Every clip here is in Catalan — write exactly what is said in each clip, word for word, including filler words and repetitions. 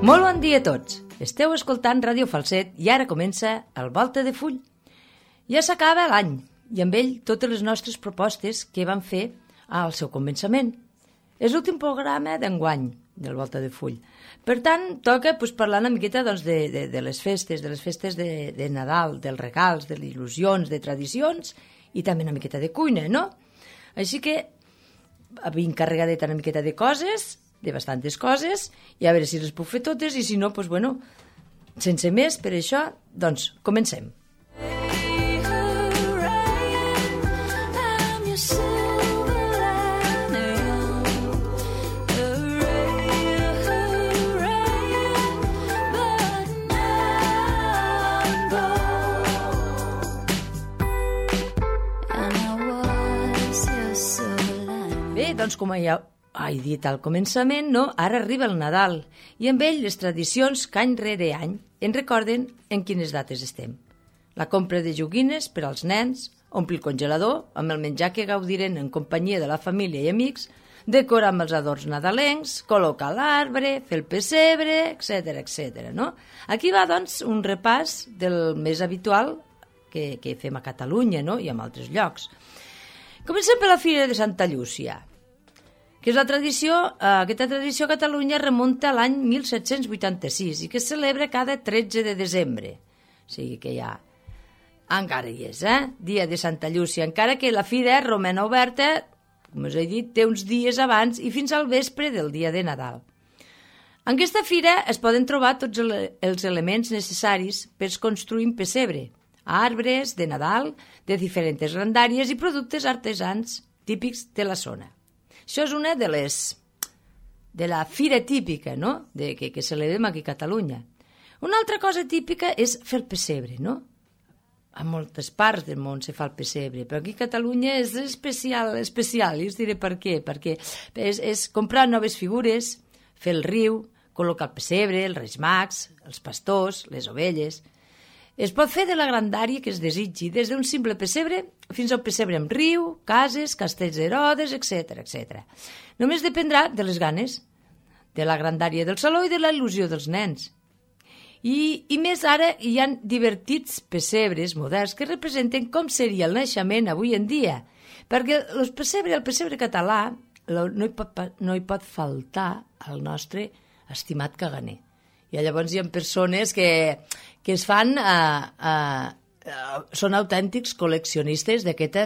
Molt bon dia a tots. Esteu escoltant Ràdio Falset i ara comença el Volta de Full. Ja s'acaba l'any i amb ell totes les nostres propostes que vam fer al seu començament. És l'últim programa d'enguany del Volta de Full. Per tant, toca pues, parlar una miqueta doncs, de, de, de les festes, de les festes de, de Nadal, dels regals, de les il·lusions, de tradicions i també una miqueta de cuina, no? Així que vinc carregadeta una miqueta de coses, de bastantes coses, i a veure si les puc fer totes, i si no, doncs, bueno, sense més, per això, doncs, comencem. Bé, doncs, com ja he dit al començament, no? Ara arriba el Nadal i amb ell les tradicions que any rere any ens recorden en quines dates estem. La compra de joguines per als nens, omplir el congelador amb el menjar que gaudiren en companyia de la família i amics, decorar amb els adorns nadalencs, col·locar l'arbre, fer el pessebre, etcètera, etcètera, no? Aquí va, doncs, un repàs del més habitual que, que fem a Catalunya, no? I en altres llocs. Comencem per la Fira de Santa Llúcia, que és la tradició, aquesta tradició a Catalunya remunta a l'any mil set-cents vuitanta-sis i que es celebra cada tretze de desembre. O sigui que ja encara hi és, eh? Dia de Santa Llúcia, encara que la fira romana oberta, com us he dit, té uns dies abans i fins al vespre del dia de Nadal. En aquesta fira es poden trobar tots els elements necessaris per construir un pessebre, arbres de Nadal, de diferents grandàries i productes artesans típics de la zona. Això és una de les de la fira típica, no? De, que, que celebrem aquí a Catalunya. Una altra cosa típica és fer el pessebre, no? A moltes parts del món se fa el pessebre, però aquí a Catalunya és especial, especial, i us diré per què. Perquè és, és comprar noves figures, fer el riu, col·locar el pessebre, els Reis Mags, els pastors, les ovelles. Es pot fer de la grandària que es desitgi, des d'un simple pessebre fins al pessebre amb riu, cases, castells d'Herodes, etcètera, etcètera. Només dependrà de les ganes, de la grandària del saló i de la il·lusió dels nens. I, i més ara hi ha divertits pessebres moderns que representen com seria el naixement avui en dia, perquè el pessebre, el pessebre català no hi pot, no hi pot faltar el nostre estimat caganer. I llavors hi ha persones que, que es fan, uh, uh, uh, són autèntics col·leccionistes d'aquesta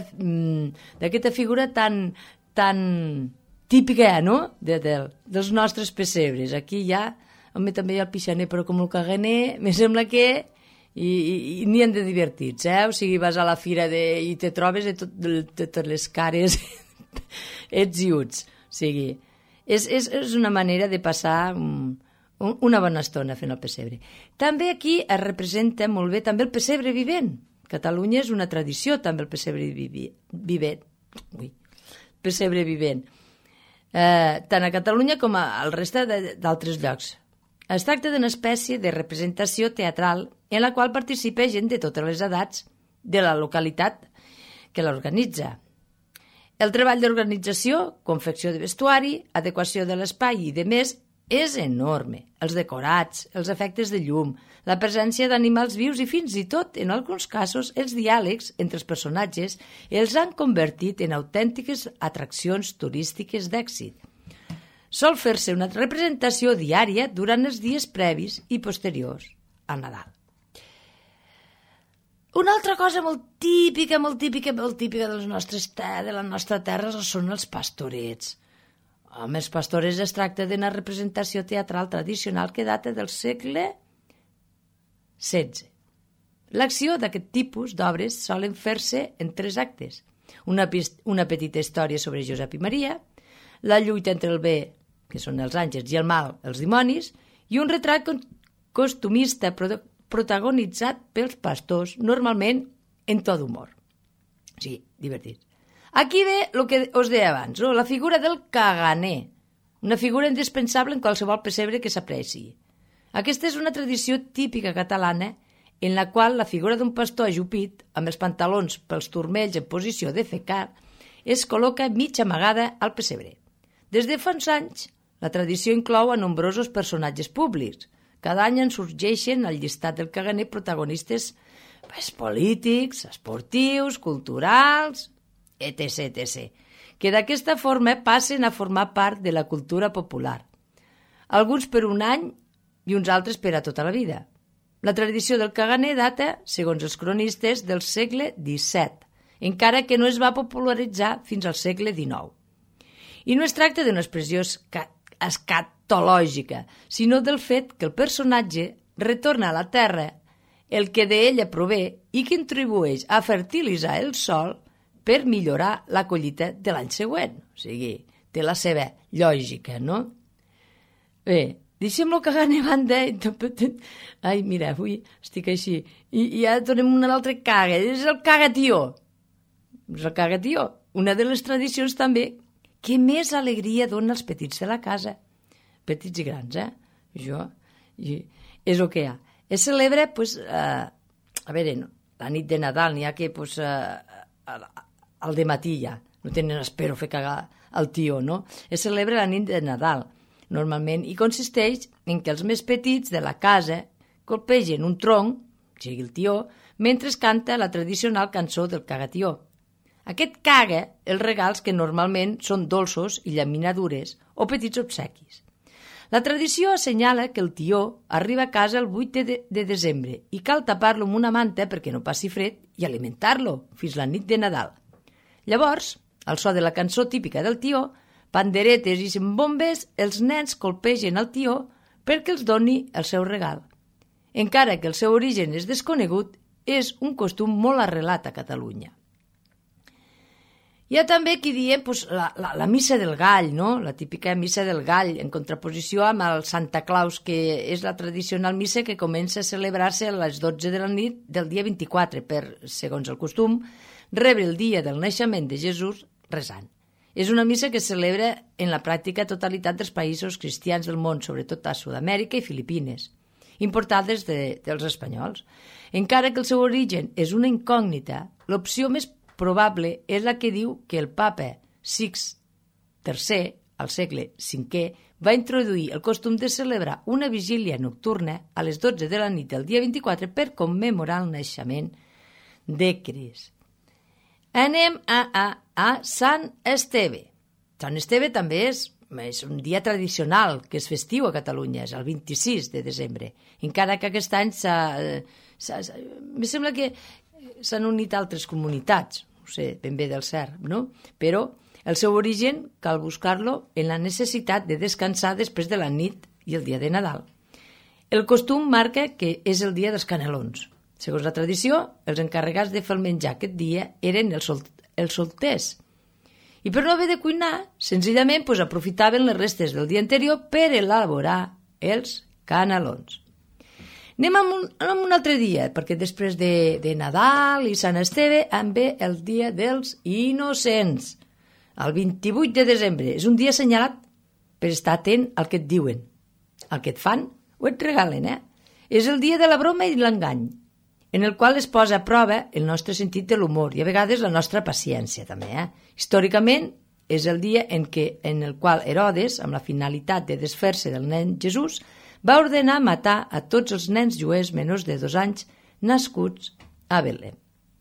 mm, figura tan, tan típica, no?, de, de, dels nostres pessebres. Aquí hi ha, home, també hi ha el pixaner, però com el caganer, me sembla que i, i, i n'hi han de divertits, eh? O sigui, vas a la fira de, i te trobes de, tot, de, de totes les cares ets i uts. O sigui, és, és, és una manera de passar Um, una bona estona fent el pessebre. També aquí es representa molt bé també el pessebre vivent. Catalunya és una tradició també el pessebre vivi, vivent. Ui, pessebre vivent. Eh, tant a Catalunya com al resta d'altres llocs. Es tracta d'una espècie de representació teatral en la qual participa gent de totes les edats de la localitat que l'organitza. El treball d'organització, confecció de vestuari, adequació de l'espai i de més és enorme. Els decorats, els efectes de llum, la presència d'animals vius i fins i tot, en alguns casos, els diàlegs entre els personatges els han convertit en autèntiques atraccions turístiques d'èxit. Sol fer-se una representació diària durant els dies previs i posteriors al Nadal. Una altra cosa molt típica, molt típica, molt típica de, les nostres de la nostra terra són els pastorets. Amb els pastores es tracta d'una representació teatral tradicional que data del segle setze. L'acció d'aquest tipus d'obres solen fer-se en tres actes. Una, una petita història sobre Josep i Maria, la lluita entre el bé, que són els àngels, i el mal, els dimonis, i un retrat costumista protagonitzat pels pastors, normalment en to d'humor. Sí, divertit. Aquí ve el que us deia abans, no? La figura del caganer, una figura indispensable en qualsevol pessebre que s'apreci. Aquesta és una tradició típica catalana en la qual la figura d'un pastor ajupit, amb els pantalons pels turmells en posició de fecar, es col·loca mig amagada al pessebre. Des de fa uns anys La tradició inclou a nombrosos personatges públics. Cada any en sorgeixen al llistat del caganer protagonistes pues, polítics, esportius, culturals, etcètera, etcètera, que d'aquesta forma passen a formar part de la cultura popular. Alguns per un any i uns altres per a tota la vida. La tradició del caganer data, segons els cronistes, del segle disset, encara que no es va popularitzar fins al segle dinou. I no es tracta d'una expressió escatològica, sinó del fet que el personatge retorna a la terra el que d'ella prové i que contribueix a fertilitzar el sòl per millorar la collita de l'any següent. O sigui, té la seva lògica, no? Bé, deixem-lo cagar a banda. Ai, mira, avui estic així. I, i ara tornem un altre caga. És el cagatió. És el cagatió. Una de les tradicions també que més alegria dona als petits de la casa. Petits i grans, eh? Jo, i és el que hi ha. Es celebra, pues, eh, a veure, no, la nit de Nadal, n'hi ha que, pues, eh, al dematí ja, no tenen, espero, fer cagar el tió, no? Es celebra la nit de Nadal, normalment, i consisteix en que els més petits de la casa colpegen un tronc, sigui el tió, mentre es canta la tradicional cançó del cagatió. Aquest caga els regals que normalment són dolços i llaminadures o petits obsequis. La tradició assenyala que el tió arriba a casa el vuit de, de desembre i cal tapar-lo amb una manta perquè no passi fred i alimentar-lo fins la nit de Nadal. Llavors, al so de la cançó típica del tió, panderetes i bombes, els nens colpegen el tió perquè els doni el seu regal. Encara que el seu origen és desconegut, és un costum molt arrelat a Catalunya. Hi ha també qui diem pues, la, la, la missa del gall, no? La típica missa del gall, en contraposició amb el Santa Claus, que és la tradicional missa que comença a celebrar-se a les dotze de la nit del dia vint-i-quatre, per, segons el costum, rebre el dia del naixement de Jesús resant. És una missa que es celebra en la pràctica totalitat dels països cristians del món, sobretot a Sud-amèrica i Filipines, importades de, dels espanyols. Encara que el seu origen és una incògnita, l'opció més probable és la que diu que el papa Sixt tercer, al segle cinquè, va introduir el costum de celebrar una vigília nocturna a les dotze de la nit del dia vint-i-quatre per commemorar el naixement de Crist. Anem a, a, a Sant Esteve. Sant Esteve també és, és un dia tradicional, que és festiu a Catalunya, és el vint-i-sis de desembre, encara que aquest any s'ha... s'ha, s'ha em sembla que s'han unit altres comunitats, no sé ben bé del cert, no? Però el seu origen cal buscar-lo en la necessitat de descansar després de la nit i el dia de Nadal. El costum marca que és el dia dels canelons. Segons la tradició, els encarregats de fer el menjar aquest dia eren els, sol els solters. I per no haver de cuinar, senzillament pues, aprofitaven les restes del dia anterior per elaborar els canelons. Anem amb un, amb un altre dia, perquè després de, de Nadal i Sant Esteve en ve el dia dels innocents, el vint-i-vuit de desembre. És un dia assenyalat per estar atent al que et diuen. El que et fan o et regalen, eh? És el dia de la broma i l'engany, en el qual es posa a prova el nostre sentit de l'humor i a vegades la nostra paciència, també, eh? Històricament, és el dia en, què, en el qual Herodes, amb la finalitat de desfer-se del nen Jesús, va ordenar matar a tots els nens jueus menors de dos anys nascuts a Belém.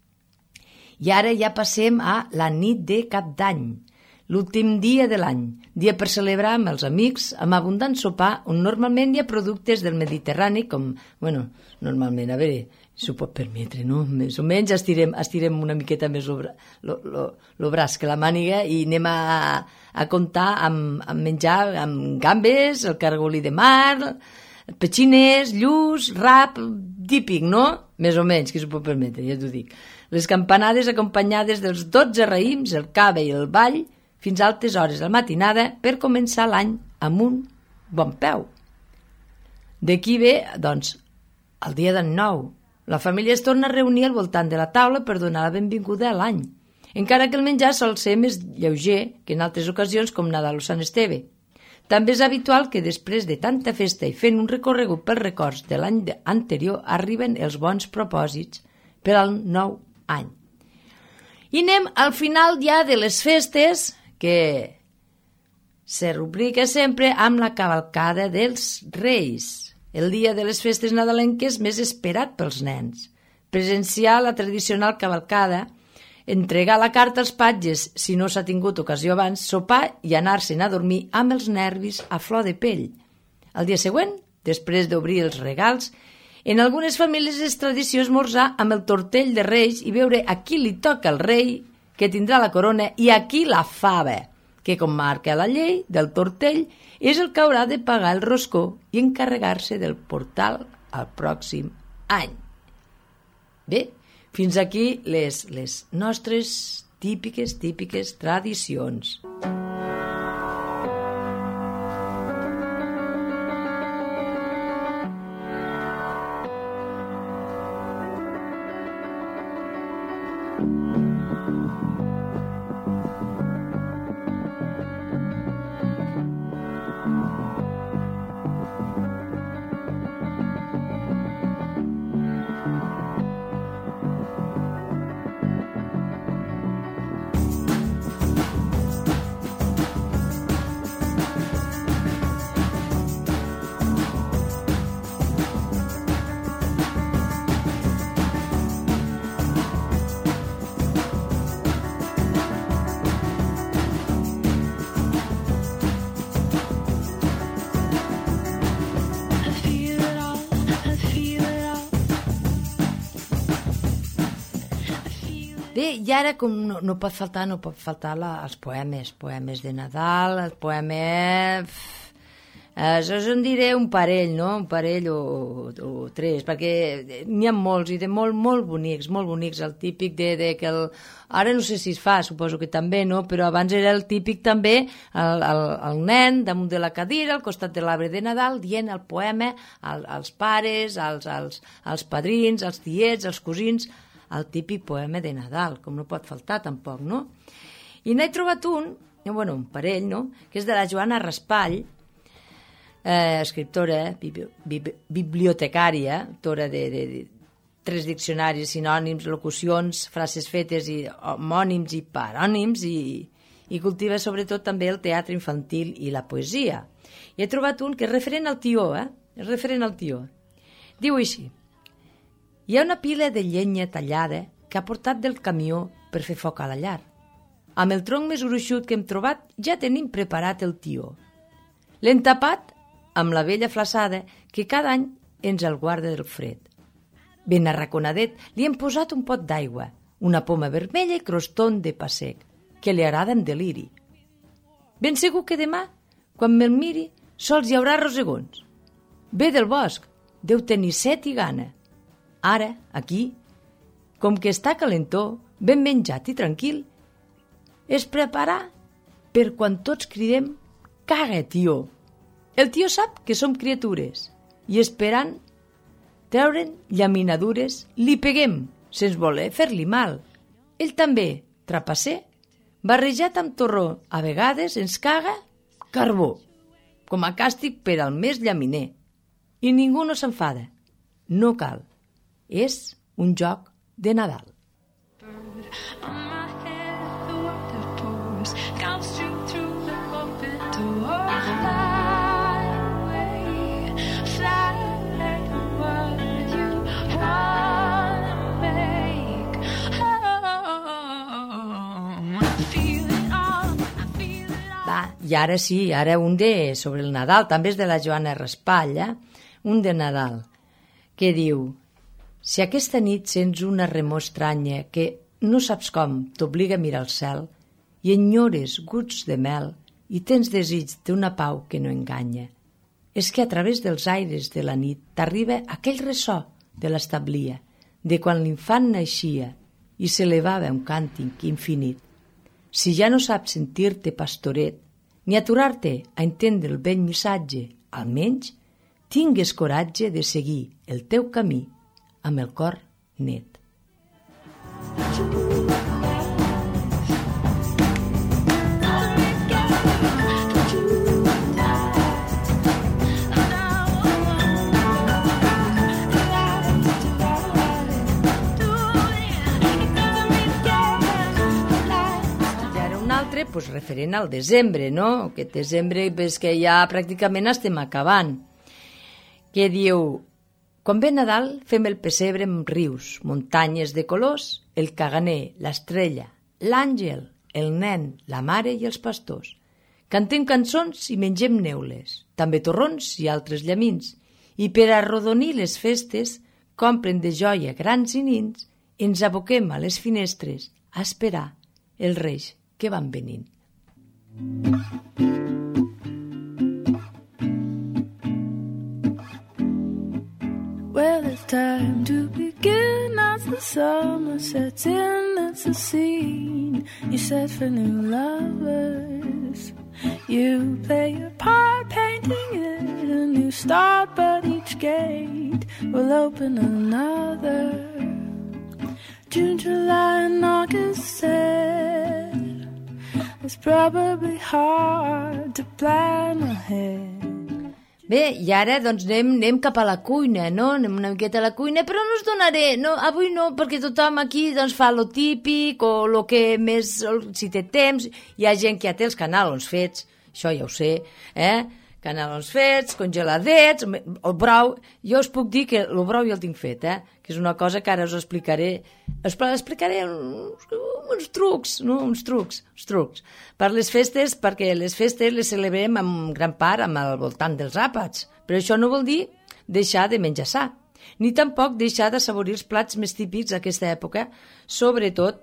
I ara ja passem a la nit de Cap d'Any, l'últim dia de l'any, dia per celebrar amb els amics, amb abundant sopar, on normalment hi ha productes del Mediterrani, com, bueno, normalment, a veure, s'ho pot permetre, no? Més o menys estirem, estirem una miqueta més el braç que la màniga i anem a, a comptar amb, amb menjar, amb gambes, el cargolí de mar, petxines, lluç, rap, típic, no? Més o menys, que s'ho pot permetre, ja t'ho dic. Les campanades acompanyades dels dotze raïms, el cava i el ball, fins a altes hores de la matinada per començar l'any amb un bon peu. D'aquí ve, doncs, el dia d'en Nou. La família es torna a reunir al voltant de la taula per donar la benvinguda a l'any, encara que el menjar sol ser més lleuger que en altres ocasions com Nadal o Sant Esteve. També és habitual que després de tanta festa i fent un recorregut pels records de l'any anterior arriben els bons propòsits per al nou any. I anem al final ja de les festes, que se rubrica sempre amb la cavalcada dels Reis, el dia de les festes nadalenques més esperat pels nens. Presenciar la tradicional cavalcada, entregar la carta als patges si no s'ha tingut ocasió abans, sopar i anar-se'n a dormir amb els nervis a flor de pell. El dia següent, després d'obrir els regals, en algunes famílies és tradició esmorzar amb el tortell de Reis i veure a qui li toca el rei, que tindrà la corona, i a qui la fava, que, com marca la llei del tortell, és el que haurà de pagar el roscó i encarregar-se del portal al pròxim any. Bé, fins aquí les, les nostres típiques, típiques tradicions. Bé, i ara com no, no pot faltar, no pot faltar la, els poemes, poemes de Nadal, el poema... Eh, us en diré un parell, no? Un parell o, o, o tres, perquè n'hi ha molts i de molt, molt bonics, molt bonics, el típic de, de que el... Ara no sé si es fa, suposo que també, no? Però abans era el típic també, el, el, el nen damunt de la cadira, al costat de l'arbre de Nadal, dient el poema al, als pares, als, als, als padrins, als tiets, als cosins, el típic poema de Nadal, com no pot faltar tampoc, no? I n'he trobat un, bueno, un parell, no?, que és de la Joana Raspall, eh, escriptora, bibli bibli bibliotecària, autora de, de, de tres diccionaris, sinònims, locucions, frases fetes, i homònims i parònims, i, i cultiva sobretot també el teatre infantil i la poesia. I he trobat un que és referent al tió, eh? És referent al tió. Diu així: hi ha una pila de llenya tallada que ha portat del camió per fer foc a la llar. Amb el tronc més gruixut que hem trobat ja tenim preparat el tió. L'hem tapat amb la vella flaçada que cada any ens el guarda del fred. Ben arraconadet li hem posat un pot d'aigua, una poma vermella i crostón de pa sec, que li agrada amb deliri. Ben segur que demà, quan me'l miri, sols hi haurà rosegons. Ve del bosc, deu tenir set i gana. Ara, aquí, com que està calentó, ben menjat i tranquil, es prepara per quan tots cridem «Caga, tió!». El tió sap que som criatures i esperant treure'n llaminadures li peguem, sense voler fer-li mal. Ell també, trapasser, barrejat amb torró, a vegades ens caga carbó, com a càstig per al més llaminer. I ningú no s'enfada. No cal. És un joc de Nadal. Va, i ara sí, ara un de sobre el Nadal, també és de la Joana Raspall, eh? Un de Nadal, que diu: si aquesta nit sents una remor estranya que, no saps com, t'obliga a mirar el cel i enyores guts de mel i tens desig d'una pau que no enganya, és que a través dels aires de la nit t'arriba aquell ressò de l'establia, de quan l'infant naixia i s'elevava un càntic infinit. Si ja no saps sentir-te pastoret ni aturar-te a entendre el vell missatge, almenys tingues coratge de seguir el teu camí amb el cor net. pues, referent al desembre, no? Aquest desembre és que ja pràcticament estem acabant. Que diu, quan ve Nadal fem el pessebre amb rius, muntanyes de colors, el caganer, l'estrella, l'àngel, el nen, la mare i els pastors. Cantem cançons i mengem neules, també torrons i altres llamins, i per arrodonir les festes, compren de joia grans i nins, ens aboquem a les finestres a esperar els reis que van venint. Well, it's time to begin as the summer sets in. It's a scene you set for new lovers. You play your part, painting it a new start, but each gate will open another. June, July, and August said it's probably hard to plan ahead. Bé, i ara doncs anem, anem cap a la cuina, no? Anem una miqueta a la cuina, però no us donaré, no, avui no, perquè tothom aquí doncs, fa lo típic o lo que més, si té temps, hi ha gent que ja té els canalons fets, això ja ho sé, eh? Canalons fets, congeladets, el brou, jo us puc dir que el brou ja el tinc fet, eh? Que és una cosa que ara us explicaré, us explicaré uns, uns trucs, no? Uns trucs, uns trucs, per les festes, perquè les festes les celebrem en gran part amb el voltant dels àpats, però això no vol dir deixar de menjar sa, ni tampoc deixar de saborir els plats més típics d'aquesta època, sobretot,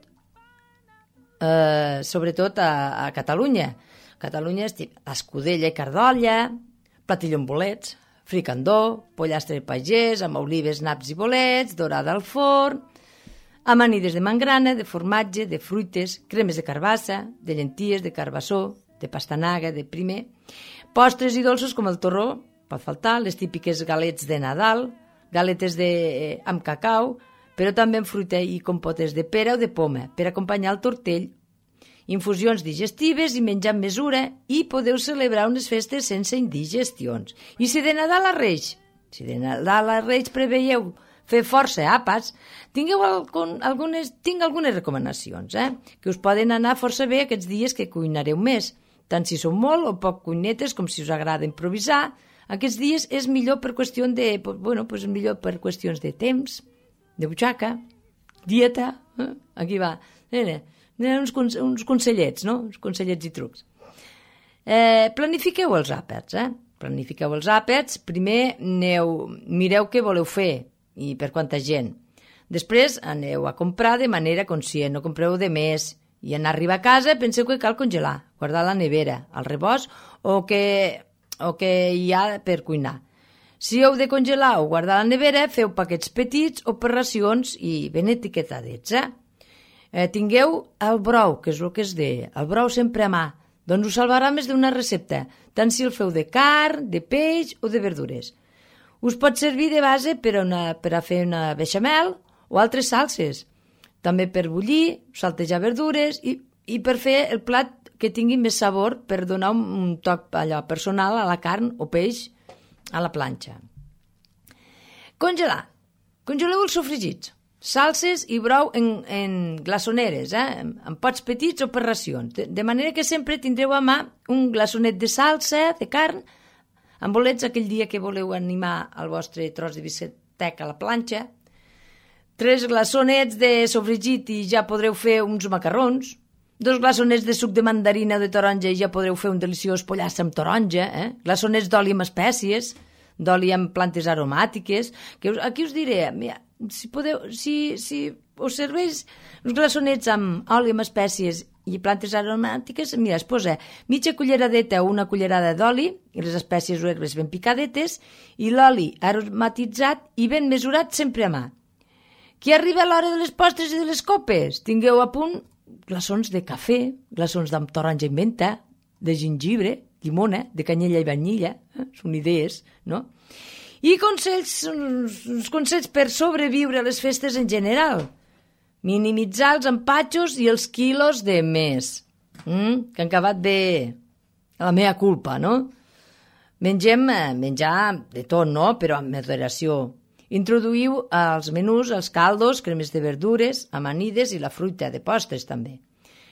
eh, sobretot a, a Catalunya. Catalunya és escudella i cardolla, platilló amb bolets, fricandó, pollastre de pagès, amb olives, naps i bolets, dorada al forn, amanides de mangrana, de formatge, de fruites, cremes de carbassa, de llenties, de carbassó, de pastanaga, de primer, postres i dolços com el torró, pot faltar, les típiques galets de Nadal, galetes de, eh, amb cacau, però també amb fruita i compotes de pera o de poma, per acompanyar el tortell, infusions digestives i menjar amb mesura, i podeu celebrar unes festes sense indigestions. I si de Nadal a Reis, si de Nadal a Reis preveieu fer força àpats, tingueu algun, algunes, tinc algunes recomanacions, eh? Que us poden anar força bé aquests dies que cuinareu més, tant si sou molt o poc cuinetes com si us agrada improvisar. Aquests dies és millor per qüestió de, bueno, pues millor per qüestions de temps, de butxaca, dieta, eh? Aquí va, nena, Uns, uns consellets, no? Uns consellets i trucs. Eh, planifiqueu els àpats, eh? Planifiqueu els àpats. Primer aneu, mireu què voleu fer i per quanta gent. Després aneu a comprar de manera conscient, no compreu de més. I en arribar a casa penseu que cal congelar, guardar a la nevera, al rebost o que, o que hi ha per cuinar. Si heu de congelar o guardar a la nevera, feu paquets petits o per racions i ben etiquetadets, eh? Eh, tingueu el brou, que és el que es deia, el brou sempre a mà, doncs us salvarà més d'una recepta, tant si el feu de carn, de peix o de verdures. Us pot servir de base per a, una, per a fer una beixamel o altres salses, també per bullir, saltejar verdures i, i per fer el plat que tingui més sabor, per donar un, un toc allò personal a la carn o peix a la planxa. Congelar. Congeleu els sofregits. Salses i brou en, en glaçoneres, eh? En pots petits o per racions, de, de manera que sempre tindreu a mà un glaçonet de salsa, de carn, amb bolets aquell dia que voleu animar el vostre tros de bistec a la planxa, tres glaçonets de sofregit i ja podreu fer uns macarrons, dos glaçonets de suc de mandarina o de taronja i ja podreu fer un deliciós pollastre amb taronja, eh? Glaçonets d'oli amb espècies, d'oli amb plantes aromàtiques, que aquí us diré, mira, si podeu, si, si us serveix uns glaçonets amb oli amb espècies i plantes aromàtiques, mira, es posa mitja culleradeta o una cullerada d'oli i les espècies o herbes ben picadetes i l'oli aromatitzat i ben mesurat sempre a mà. Que arriba l'hora de les postres i de les copes, tingueu a punt glaçons de cafè, glaçons amb taronja i menta, de gingibre, llimona, de canyella i vanilla, eh? Són idees, no? I consells, uns consells per sobreviure a les festes en general. Minimitzar els empatxos i els quilos de més. Mm? Que han acabat bé la meva culpa, no? Mengem menjar de tot, no? Però amb moderació. Introduïu als menús els caldos, cremes de verdures, amanides i la fruita de postres també.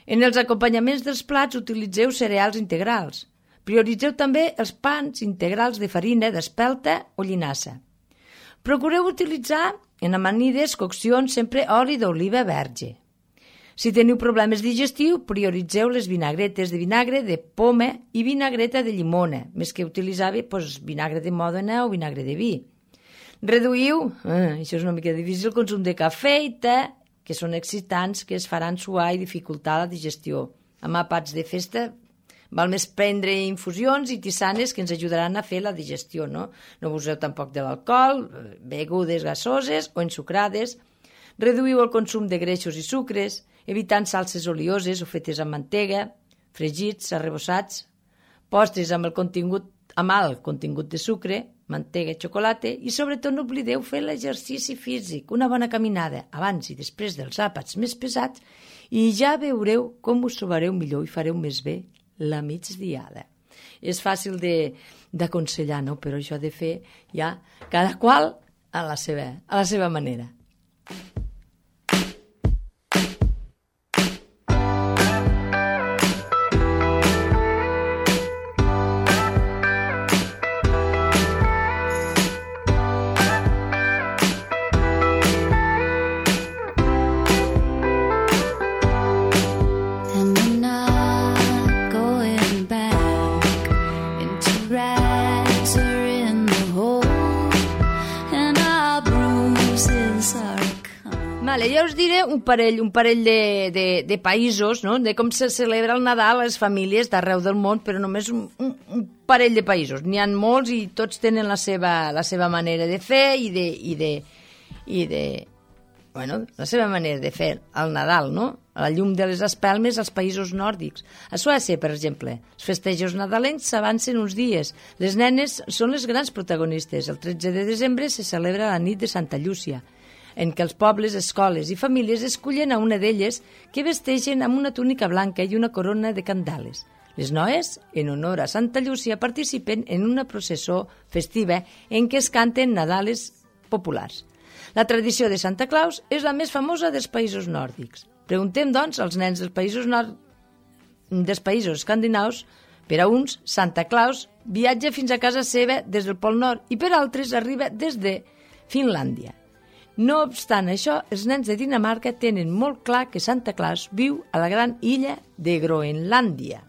En els acompanyaments dels plats utilitzeu cereals integrals. Prioritzeu també els pans integrals de farina d'espelta o llinassa. Procureu utilitzar en amanides coccions sempre oli d'oliva verge. Si teniu problemes digestius, prioritzeu les vinagretes de vinagre de poma i vinagreta de llimona, més que utilitzar doncs, vinagre de mòdena o vinagre de vi. Reduïu, eh, això és una mica difícil, el consum de cafè i te, que són excitants que es faran suar i dificultar la digestió. Amb àpats de festa val més prendre infusions i tisanes que ens ajudaran a fer la digestió, no? No abuseu tampoc de l'alcohol, begudes gasoses o ensucrades. Reduïu el consum de greixos i sucres, evitant salses olioses o fetes amb mantega, fregits, arrebossats, postres amb el contingut, amb alt contingut de sucre, mantega i xocolata, i sobretot no oblideu fer l'exercici físic, una bona caminada abans i després dels àpats més pesats, i ja veureu com us trobareu millor i fareu més bé la migdiada. És fàcil d'aconsellar, no? Però això de fer ja cada qual a la seva, a la seva manera. Vale, ja us diré un parell, un parell de, de, de països, no? De com se celebra el Nadal a les famílies d'arreu del món, però només un, un, un parell de països. N'hi ha molts i tots tenen la seva, la seva manera de fer i de, i de, i de, bueno, la seva manera de fer el Nadal, no? A la llum de les espelmes als països nòrdics. A Suècia, per exemple, els festejos nadalencs s'avancen uns dies. Les nenes són les grans protagonistes. El tretze de desembre se celebra la nit de Santa Llúcia, en què els pobles, escoles i famílies escullen a una d'elles que vesteixen amb una túnica blanca i una corona de candales. Les noies, en honor a Santa Llúcia, participen en una processó festiva en què es canten nadales populars. La tradició de Santa Claus és la més famosa dels països nòrdics. Preguntem, doncs, als nens dels països, nord... dels països escandinaus. Per a uns, Santa Claus viatja fins a casa seva des del Pol Nord i per altres arriba des de Finlàndia. No obstant això, els nens de Dinamarca tenen molt clar que Santa Claus viu a la gran illa de Groenlàndia.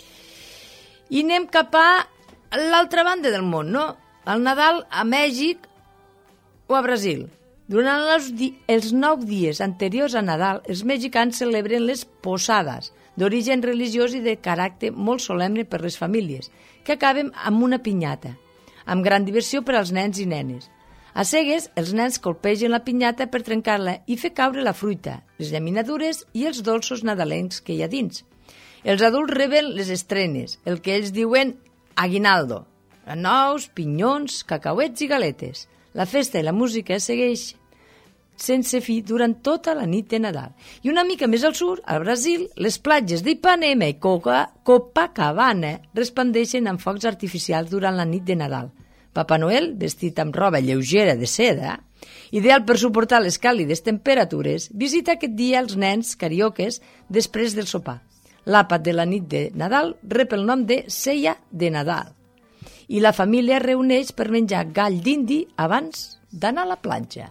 I anem cap a l'altra banda del món, no? El Nadal a Mèxic o a Brasil. Durant els, di els nou dies anteriors a Nadal, els mexicans celebren les posadas, d'origen religiós i de caràcter molt solemne per les famílies, que acaben amb una pinyata, amb gran diversió per als nens i nenes. A cegues, els nens colpegen la pinyata per trencar-la i fer caure la fruita, les llaminadures i els dolços nadalencs que hi ha dins. Els adults reben les estrenes, el que ells diuen aguinaldo, nous, pinyons, cacauets i galetes. La festa i la música segueix sense fi durant tota la nit de Nadal. I una mica més al sud, al Brasil, les platges d'Ipanema i Copacabana resplendeixen amb focs artificials durant la nit de Nadal. Papa Noel, vestit amb roba lleugera de seda, ideal per suportar les càlides temperatures, visita aquest dia els nens carioques després del sopar. L'àpat de la nit de Nadal rep el nom de Cella de Nadal i la família es reuneix per menjar gall d'indi abans d'anar a la platja.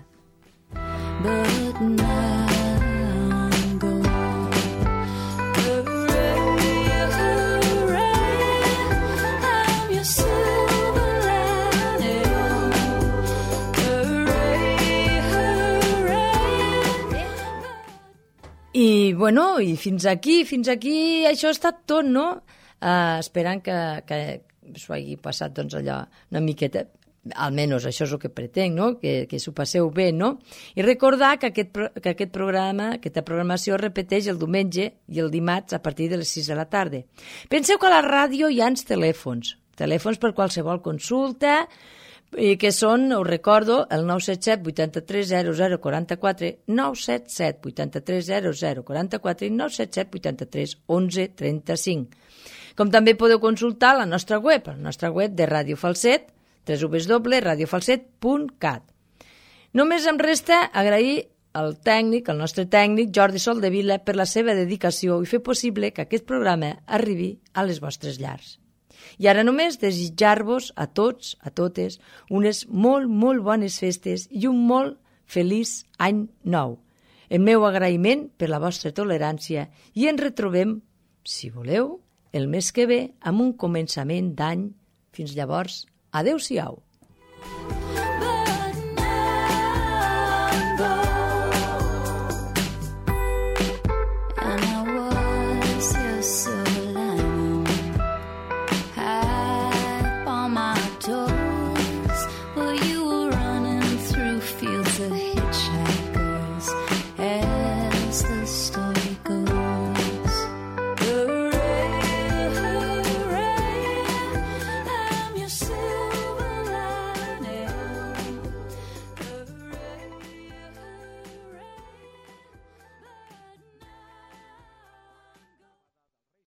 But now I'm gone. Hooray, hooray, I'm your silver lining. Hooray, hooray. I, bueno, i fins aquí, fins aquí això ha estat tot, no? Uh, esperant que, que s'ho hagi passat, doncs, allò una miqueta, almenys això és el que pretenc, no? Que, que s'ho passeu bé, no? I recordar que aquest, que aquest programa, aquesta programació es repeteix el diumenge i el dimarts a partir de les sis de la tarda. Penseu que a la ràdio hi ha els telèfons, telèfons per qualsevol consulta, i que són, us recordo, el nou set set vuit tres zero zero quatre quatre, nou set set vuit tres zero zero quatre quatre i nou set set vuit tres onze trenta cinc. Com també podeu consultar la nostra web, la nostra web de Ràdio Falset, w w w punt radio falset punt cat. Només em resta agrair al tècnic, el nostre tècnic, Jordi Soldevila, per la seva dedicació i fer possible que aquest programa arribi a les vostres llars. I ara només desitjar-vos a tots, a totes, unes molt, molt bones festes i un molt feliç any nou. El meu agraïment per la vostra tolerància i ens retrobem, si voleu, el mes que ve amb un començament d'any. Fins llavors, adeu-siau.